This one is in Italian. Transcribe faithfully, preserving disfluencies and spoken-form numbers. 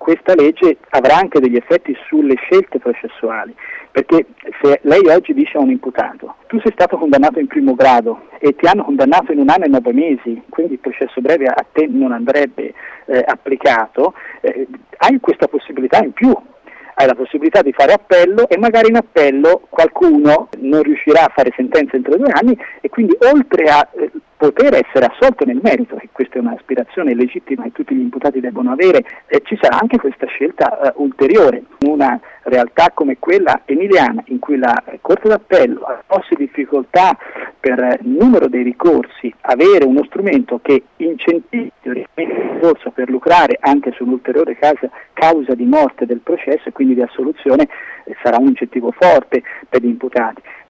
questa legge avrà anche degli effetti sulle scelte processuali, perché se lei oggi dice a un imputato tu sei stato condannato in primo grado e ti hanno condannato in un anno e nove mesi, quindi il processo breve a te non andrebbe eh, applicato, eh, hai questa possibilità in più. Hai la possibilità di fare appello e magari in appello qualcuno non riuscirà a fare sentenza entro due anni e quindi oltre a eh, poter essere assolto nel merito, e questa è un'aspirazione legittima che tutti gli imputati debbono avere, eh, ci sarà anche questa scelta eh, ulteriore. Una realtà come quella emiliana, in cui la eh, Corte d'Appello ha posto difficoltà per eh, numero dei ricorsi, avere uno strumento che incentivi il ricorso per lucrare anche su un'ulteriore causa, causa di morte del processo e quindi di assoluzione, eh, sarà un incentivo forte per gli imputati.